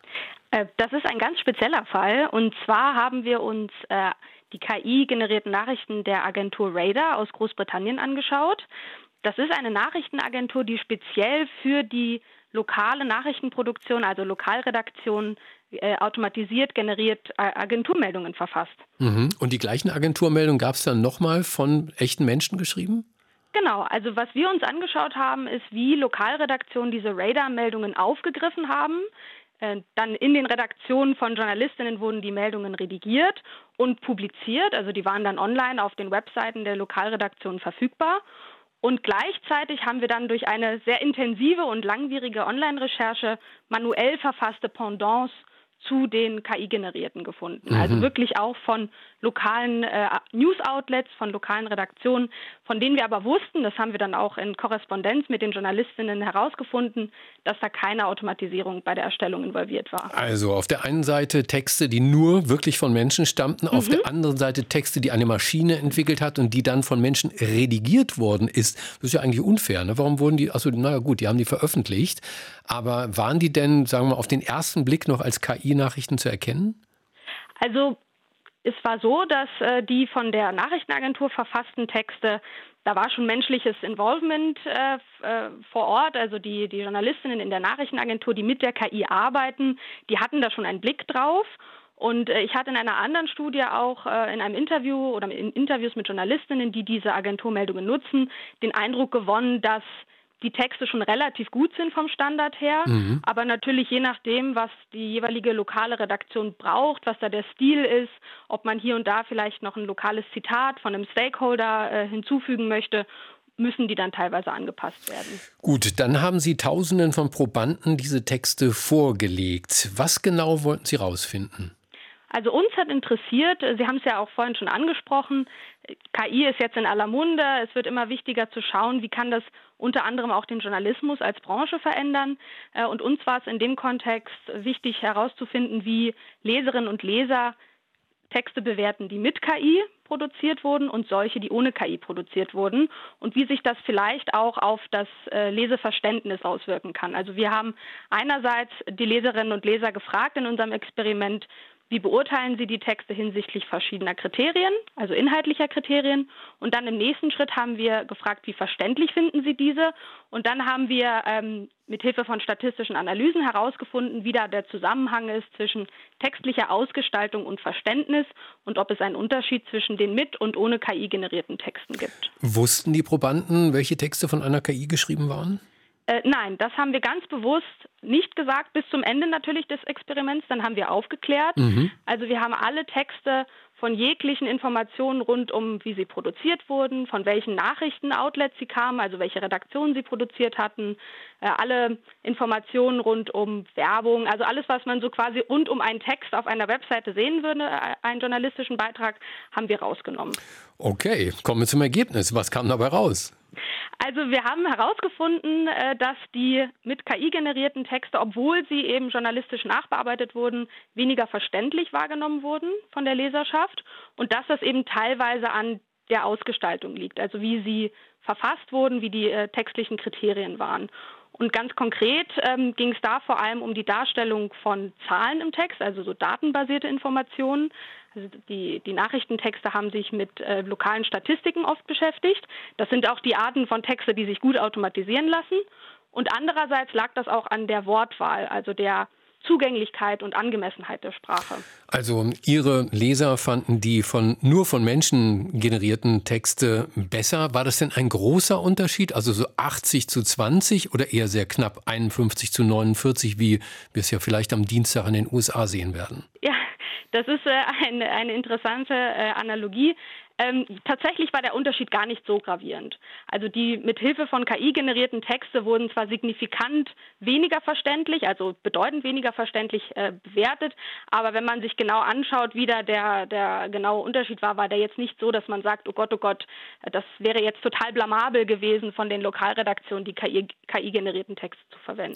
Das ist ein ganz spezieller Fall. Und zwar haben wir uns äh, die K I-generierten Nachrichten der Agentur Radar aus Großbritannien angeschaut. Das ist eine Nachrichtenagentur, die speziell für die lokale Nachrichtenproduktion, also Lokalredaktion, äh, automatisiert generiert äh, Agenturmeldungen verfasst. Mhm. Und die gleichen Agenturmeldungen gab es dann nochmal von echten Menschen geschrieben? Genau, also was wir uns angeschaut haben, ist, wie Lokalredaktionen diese Radar-Meldungen aufgegriffen haben. Dann in den Redaktionen von Journalistinnen wurden die Meldungen redigiert und publiziert. Also die waren dann online auf den Webseiten der Lokalredaktion verfügbar. Und gleichzeitig haben wir dann durch eine sehr intensive und langwierige Online-Recherche manuell verfasste Pendants zu den K I-generierten gefunden. Mhm. Also wirklich auch von lokalen äh, News-Outlets, von lokalen Redaktionen, von denen wir aber wussten, das haben wir dann auch in Korrespondenz mit den Journalistinnen herausgefunden, dass da keine Automatisierung bei der Erstellung involviert war. Also auf der einen Seite Texte, die nur wirklich von Menschen stammten, mhm. auf der anderen Seite Texte, die eine Maschine entwickelt hat und die dann von Menschen redigiert worden ist. Das ist ja eigentlich unfair, ne? Warum wurden die, also naja gut, die haben die veröffentlicht, aber waren die denn, sagen wir mal, auf den ersten Blick noch als K I-Nachrichten zu erkennen? Also es war so, dass äh, die von der Nachrichtenagentur verfassten Texte, da war schon menschliches Involvement äh, äh, vor Ort, also die, die Journalistinnen in der Nachrichtenagentur, die mit der K I arbeiten, die hatten da schon einen Blick drauf. Und äh, ich hatte in einer anderen Studie auch äh, in einem Interview oder in Interviews mit Journalistinnen, die diese Agenturmeldungen nutzen, den Eindruck gewonnen, dass die Texte schon relativ gut sind vom Standard her, mhm. aber natürlich je nachdem, was die jeweilige lokale Redaktion braucht, was da der Stil ist, ob man hier und da vielleicht noch ein lokales Zitat von einem Stakeholder äh, hinzufügen möchte, müssen die dann teilweise angepasst werden. Gut, dann haben Sie Tausenden von Probanden diese Texte vorgelegt. Was genau wollten Sie rausfinden? Also uns hat interessiert, Sie haben es ja auch vorhin schon angesprochen, K I ist jetzt in aller Munde, es wird immer wichtiger zu schauen, wie kann das unter anderem auch den Journalismus als Branche verändern. Und uns war es in dem Kontext wichtig herauszufinden, wie Leserinnen und Leser Texte bewerten, die mit K I produziert wurden und solche, die ohne K I produziert wurden und wie sich das vielleicht auch auf das äh, Leseverständnis auswirken kann. Also wir haben einerseits die Leserinnen und Leser gefragt in unserem Experiment, wie beurteilen Sie die Texte hinsichtlich verschiedener Kriterien, also inhaltlicher Kriterien? Und dann im nächsten Schritt haben wir gefragt, wie verständlich finden Sie diese? Und dann haben wir ähm, mit Hilfe von statistischen Analysen herausgefunden, wie da der Zusammenhang ist zwischen textlicher Ausgestaltung und Verständnis und ob es einen Unterschied zwischen den mit und ohne K I generierten Texten gibt. Wussten die Probanden, welche Texte von einer K I geschrieben waren? Äh, nein, das haben wir ganz bewusst nicht gesagt, bis zum Ende natürlich des Experiments, dann haben wir aufgeklärt. Mhm. Also wir haben alle Texte von jeglichen Informationen rund um, wie sie produziert wurden, von welchen Nachrichtenoutlets sie kamen, also welche Redaktionen sie produziert hatten, äh, alle Informationen rund um Werbung, also alles, was man so quasi rund um einen Text auf einer Webseite sehen würde, äh, einen journalistischen Beitrag, haben wir rausgenommen. Okay, kommen wir zum Ergebnis. Was kam dabei raus? Also wir haben herausgefunden, dass die mit K I generierten Texte, obwohl sie eben journalistisch nachbearbeitet wurden, weniger verständlich wahrgenommen wurden von der Leserschaft und dass das eben teilweise an der Ausgestaltung liegt, also wie sie verfasst wurden, wie die äh, textlichen Kriterien waren. Und ganz konkret ähm, ging es da vor allem um die Darstellung von Zahlen im Text, also so datenbasierte Informationen. Also die, die Nachrichtentexte haben sich mit äh, lokalen Statistiken oft beschäftigt. Das sind auch die Arten von Texte, die sich gut automatisieren lassen. Und andererseits lag das auch an der Wortwahl, also der Zugänglichkeit und Angemessenheit der Sprache. Also Ihre Leser fanden die von nur von Menschen generierten Texte besser. War das denn ein großer Unterschied, also so achtzig zu zwanzig oder eher sehr knapp einundfünfzig zu neunundvierzig, wie wir es ja vielleicht am Dienstag in den U S A sehen werden? Ja, das ist äh, eine, eine interessante äh, Analogie. Ähm, tatsächlich war der Unterschied gar nicht so gravierend. Also die mit Hilfe von K I generierten Texte wurden zwar signifikant weniger verständlich, also bedeutend weniger verständlich äh, bewertet, aber wenn man sich genau anschaut, wie da der, der genaue Unterschied war, war der jetzt nicht so, dass man sagt, oh Gott, oh Gott, das wäre jetzt total blamabel gewesen von den Lokalredaktionen, die K I generierten Texte zu verwenden.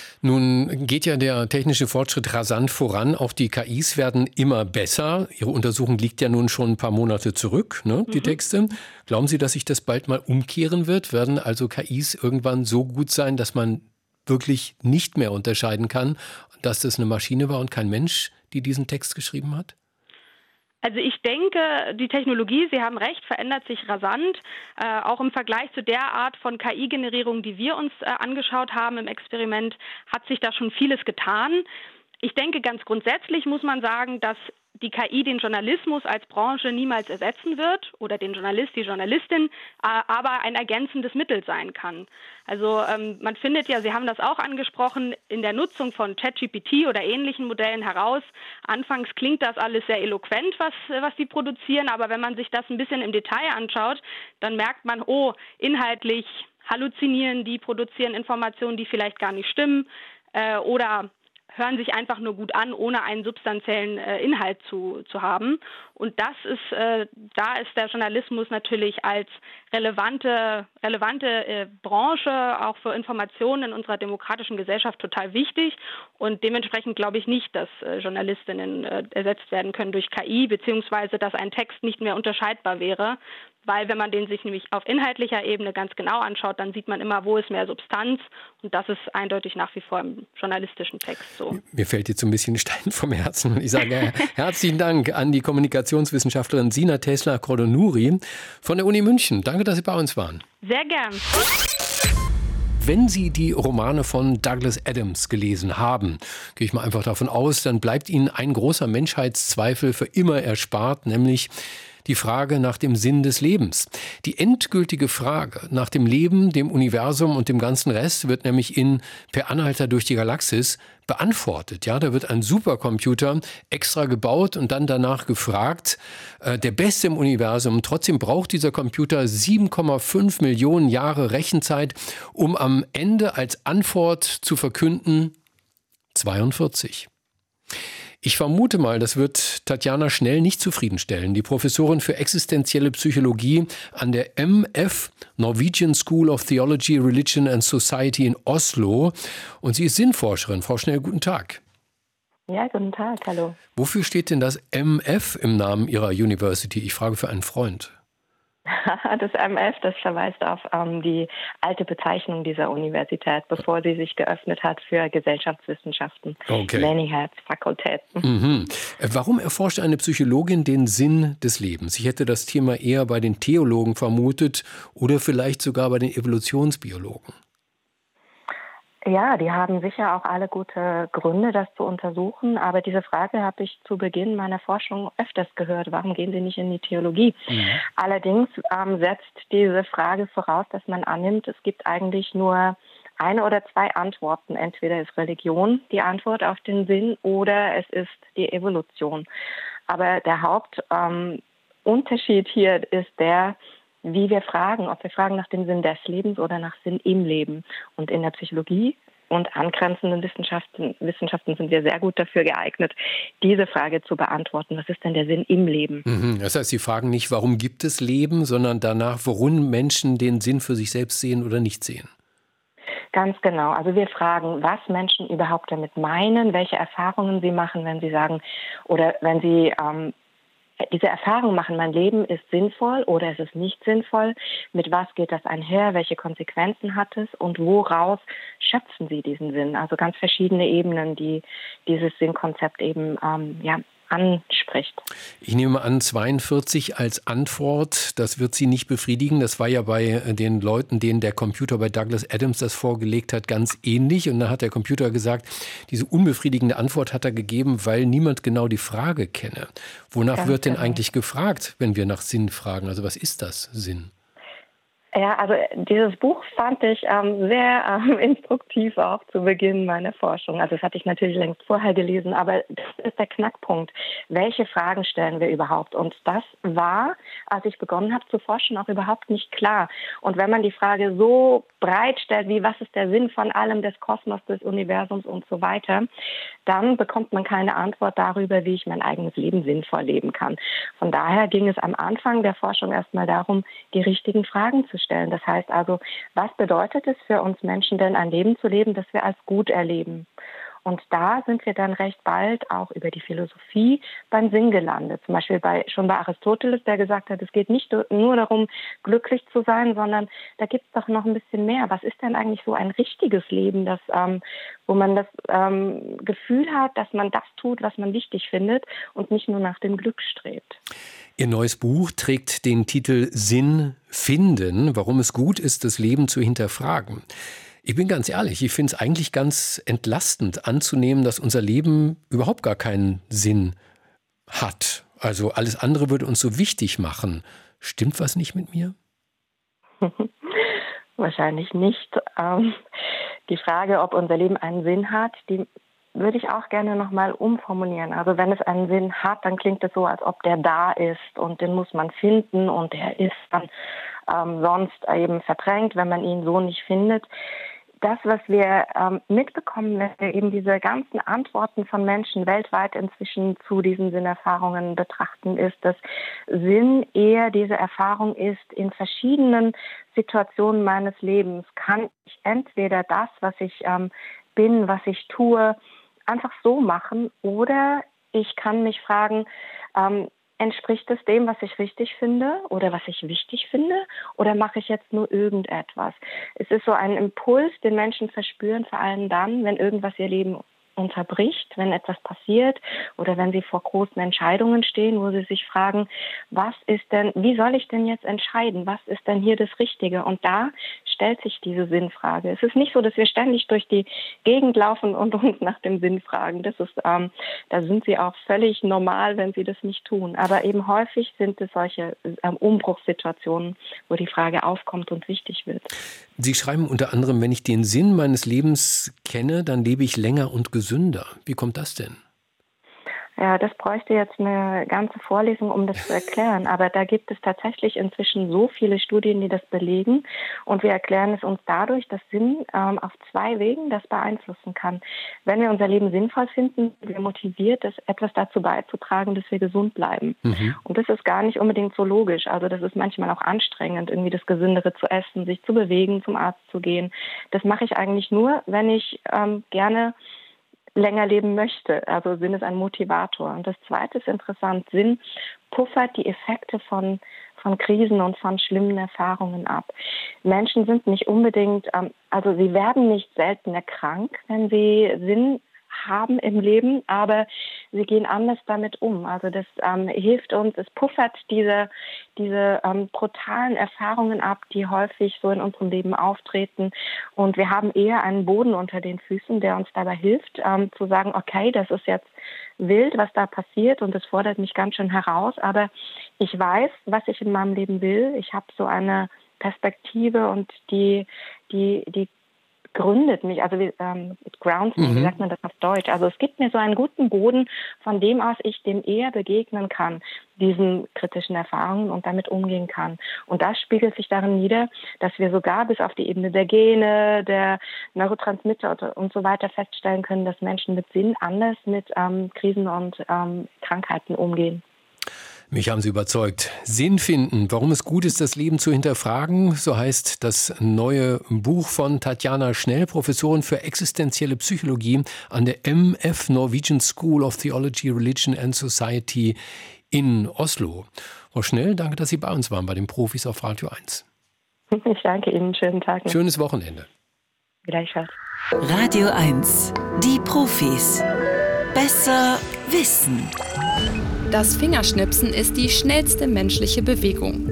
Nun geht ja der technische Fortschritt rasant voran, auch die K Is werden immer besser. Ihre Untersuchung liegt ja nun schon ein paar Monate zurück. Ne, die mhm. Texte. Glauben Sie, dass sich das bald mal umkehren wird? Werden also K Is irgendwann so gut sein, dass man wirklich nicht mehr unterscheiden kann, dass das eine Maschine war und kein Mensch, die diesen Text geschrieben hat? Also ich denke, die Technologie, Sie haben recht, verändert sich rasant. Äh, auch im Vergleich zu der Art von K I-Generierung, die wir uns äh, angeschaut haben im Experiment, hat sich da schon vieles getan. Ich denke, ganz grundsätzlich muss man sagen, dass die K I den Journalismus als Branche niemals ersetzen wird oder den Journalist, die Journalistin, aber ein ergänzendes Mittel sein kann. Also ähm, man findet ja, Sie haben das auch angesprochen, in der Nutzung von ChatGPT oder ähnlichen Modellen heraus. Anfangs klingt das alles sehr eloquent, was, was die produzieren, aber wenn man sich das ein bisschen im Detail anschaut, dann merkt man, oh, inhaltlich halluzinieren die, produzieren Informationen, die vielleicht gar nicht stimmen äh, oder hören sich einfach nur gut an, ohne einen substanziellen äh, Inhalt zu, zu haben. Und das ist, äh, da ist der Journalismus natürlich als relevante, relevante äh, Branche auch für Informationen in unserer demokratischen Gesellschaft total wichtig. Und dementsprechend glaube ich nicht, dass äh, Journalistinnen äh, ersetzt werden können durch K I, beziehungsweise dass ein Text nicht mehr unterscheidbar wäre. Weil wenn man den sich nämlich auf inhaltlicher Ebene ganz genau anschaut, dann sieht man immer, wo ist mehr Substanz. Und das ist eindeutig nach wie vor im journalistischen Text so. Mir fällt jetzt so ein bisschen ein Stein vom Herzen. Ich sage herzlichen Dank an die Kommunikationswissenschaftlerin Sina Tesla-Cordonuri von der Uni München. Danke, dass Sie bei uns waren. Sehr gern. Wenn Sie die Romane von Douglas Adams gelesen haben, gehe ich mal einfach davon aus, dann bleibt Ihnen ein großer Menschheitszweifel für immer erspart, nämlich die Frage nach dem Sinn des Lebens. Die endgültige Frage nach dem Leben, dem Universum und dem ganzen Rest wird nämlich in Per Anhalter durch die Galaxis beantwortet. Ja, da wird ein Supercomputer extra gebaut und dann danach gefragt, äh, der Beste im Universum. Trotzdem braucht dieser Computer sieben Komma fünf Millionen Jahre Rechenzeit, um am Ende als Antwort zu verkünden zweiundvierzig. Ich vermute mal, das wird Tatjana Schnell nicht zufriedenstellen. Die Professorin für existenzielle Psychologie an der M F, Norwegian School of Theology, Religion and Society in Oslo. Und sie ist Sinnforscherin. Frau Schnell, guten Tag. Ja, guten Tag, hallo. Wofür steht denn das M F im Namen Ihrer University? Ich frage für einen Freund. Das M F, das verweist auf ähm, die alte Bezeichnung dieser Universität, bevor sie sich geöffnet hat für Gesellschaftswissenschaften. Okay. Leningrad-Fakultäten. Mhm. Warum erforscht eine Psychologin den Sinn des Lebens? Ich hätte das Thema eher bei den Theologen vermutet oder vielleicht sogar bei den Evolutionsbiologen. Ja, die haben sicher auch alle gute Gründe, das zu untersuchen. Aber diese Frage habe ich zu Beginn meiner Forschung öfters gehört. Warum gehen sie nicht in die Theologie? Mhm. Allerdings ähm, setzt diese Frage voraus, dass man annimmt, es gibt eigentlich nur eine oder zwei Antworten. Entweder ist Religion die Antwort auf den Sinn oder es ist die Evolution. Aber der Hauptunterschied ähm, hier ist der, wie wir fragen, ob wir fragen nach dem Sinn des Lebens oder nach Sinn im Leben. Und in der Psychologie und angrenzenden Wissenschaften, Wissenschaften sind wir sehr gut dafür geeignet, diese Frage zu beantworten. Was ist denn der Sinn im Leben? Mhm. Das heißt, Sie fragen nicht, warum gibt es Leben, sondern danach, worin Menschen den Sinn für sich selbst sehen oder nicht sehen. Ganz genau. Also wir fragen, was Menschen überhaupt damit meinen, welche Erfahrungen sie machen, wenn sie sagen, oder wenn sie ähm, diese Erfahrung machen, mein Leben ist sinnvoll oder ist es nicht sinnvoll, mit was geht das einher, welche Konsequenzen hat es und woraus schöpfen sie diesen Sinn? Also ganz verschiedene Ebenen, die dieses Sinnkonzept eben ähm, ja, anspricht. Ich nehme an, zweiundvierzig als Antwort, das wird Sie nicht befriedigen. Das war ja bei den Leuten, denen der Computer bei Douglas Adams das vorgelegt hat, ganz ähnlich. Und da hat der Computer gesagt, diese unbefriedigende Antwort hat er gegeben, weil niemand genau die Frage kenne. Wonach ganz wird denn genau. eigentlich gefragt, wenn wir nach Sinn fragen? Also was ist das, Sinn? Ja, also dieses Buch fand ich ähm, sehr ähm, instruktiv auch zu Beginn meiner Forschung. Also das hatte ich natürlich längst vorher gelesen, aber das ist der Knackpunkt. Welche Fragen stellen wir überhaupt? Und das war, als ich begonnen habe zu forschen, auch überhaupt nicht klar. Und wenn man die Frage so breit stellt, wie was ist der Sinn von allem, des Kosmos, des Universums und so weiter, dann bekommt man keine Antwort darüber, wie ich mein eigenes Leben sinnvoll leben kann. Von daher ging es am Anfang der Forschung erstmal darum, die richtigen Fragen zu stellen. Das heißt also, was bedeutet es für uns Menschen denn, ein Leben zu leben, das wir als gut erleben? Und da sind wir dann recht bald auch über die Philosophie beim Sinn gelandet. Zum Beispiel bei, schon bei Aristoteles, der gesagt hat, es geht nicht nur darum, glücklich zu sein, sondern da gibt es doch noch ein bisschen mehr. Was ist denn eigentlich so ein richtiges Leben, das, ähm, wo man das ähm, Gefühl hat, dass man das tut, was man wichtig findet und nicht nur nach dem Glück strebt? Ihr neues Buch trägt den Titel Sinn finden, warum es gut ist, das Leben zu hinterfragen. Ich bin ganz ehrlich, ich finde es eigentlich ganz entlastend anzunehmen, dass unser Leben überhaupt gar keinen Sinn hat. Also alles andere würde uns so wichtig machen. Stimmt was nicht mit mir? Wahrscheinlich nicht. Ähm, die Frage, ob unser Leben einen Sinn hat, die würde ich auch gerne nochmal umformulieren. Also wenn es einen Sinn hat, dann klingt es so, als ob der da ist und den muss man finden und der ist dann ähm, sonst eben verdrängt, wenn man ihn so nicht findet. Das, was wir ähm, mitbekommen, wenn wir eben diese ganzen Antworten von Menschen weltweit inzwischen zu diesen Sinnerfahrungen betrachten, ist, dass Sinn eher diese Erfahrung ist, in verschiedenen Situationen meines Lebens kann ich entweder das, was ich ähm, bin, was ich tue, einfach so machen oder ich kann mich fragen, ähm, entspricht es dem, was ich richtig finde oder was ich wichtig finde oder mache ich jetzt nur irgendetwas? Es ist so ein Impuls, den Menschen verspüren, vor allem dann, wenn irgendwas ihr Leben unterbricht, wenn etwas passiert oder wenn sie vor großen Entscheidungen stehen, wo sie sich fragen, was ist denn, wie soll ich denn jetzt entscheiden? Was ist denn hier das Richtige? Und da stellt sich diese Sinnfrage. Es ist nicht so, dass wir ständig durch die Gegend laufen und uns nach dem Sinn fragen. Das ist, ähm, da sind sie auch völlig normal, wenn sie das nicht tun. Aber eben häufig sind es solche ähm, Umbruchssituationen, wo die Frage aufkommt und wichtig wird. Sie schreiben unter anderem, wenn ich den Sinn meines Lebens kenne, dann lebe ich länger und gesünder. Wie kommt das denn? Ja, das bräuchte jetzt eine ganze Vorlesung, um das zu erklären. Aber da gibt es tatsächlich inzwischen so viele Studien, die das belegen. Und wir erklären es uns dadurch, dass Sinn ähm, auf zwei Wegen das beeinflussen kann. Wenn wir unser Leben sinnvoll finden, sind wir motiviert, das etwas dazu beizutragen, dass wir gesund bleiben. Mhm. Und das ist gar nicht unbedingt so logisch. Also das ist manchmal auch anstrengend, irgendwie das Gesündere zu essen, sich zu bewegen, zum Arzt zu gehen. Das mache ich eigentlich nur, wenn ich ähm, gerne länger leben möchte. Also Sinn ist ein Motivator. Und das Zweite ist interessant. Sinn puffert die Effekte von, von Krisen und von schlimmen Erfahrungen ab. Menschen sind nicht unbedingt, ähm, also sie werden nicht seltener krank, wenn sie Sinn haben im Leben, aber sie gehen anders damit um. Also das ähm, hilft uns, es puffert diese, diese ähm, brutalen Erfahrungen ab, die häufig so in unserem Leben auftreten. Und wir haben eher einen Boden unter den Füßen, der uns dabei hilft, ähm, zu sagen, okay, das ist jetzt wild, was da passiert und das fordert mich ganz schön heraus, aber ich weiß, was ich in meinem Leben will. Ich habe so eine Perspektive und die, die, die gründet mich, also ähm, it grounds me, Mhm. wie sagt man das auf Deutsch? Also es gibt mir so einen guten Boden, von dem aus ich dem eher begegnen kann, diesen kritischen Erfahrungen und damit umgehen kann. Und das spiegelt sich darin nieder, dass wir sogar bis auf die Ebene der Gene, der Neurotransmitter und so weiter feststellen können, dass Menschen mit Sinn anders mit ähm, Krisen und ähm, Krankheiten umgehen. Mich haben Sie überzeugt. Sinn finden, warum es gut ist, das Leben zu hinterfragen, so heißt das neue Buch von Tatjana Schnell, Professorin für existenzielle Psychologie an der M F Norwegian School of Theology, Religion and Society in Oslo. Frau Schnell, danke, dass Sie bei uns waren, bei den Profis auf Radio eins. Ich danke Ihnen, schönen Tag noch. Schönes Wochenende. Gleichfalls. Radio eins, die Profis. Besser wissen. Das Fingerschnipsen ist die schnellste menschliche Bewegung.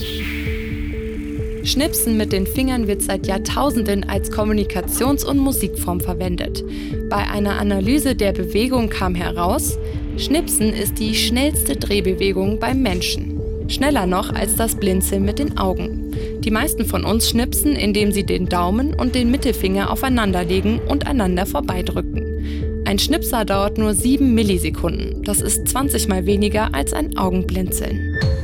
Schnipsen mit den Fingern wird seit Jahrtausenden als Kommunikations- und Musikform verwendet. Bei einer Analyse der Bewegung kam heraus, Schnipsen ist die schnellste Drehbewegung beim Menschen. Schneller noch als das Blinzeln mit den Augen. Die meisten von uns schnipsen, indem sie den Daumen und den Mittelfinger aufeinanderlegen und einander vorbeidrücken. Ein Schnipser dauert nur sieben Millisekunden. Das ist zwanzig Mal weniger als ein Augenblinzeln.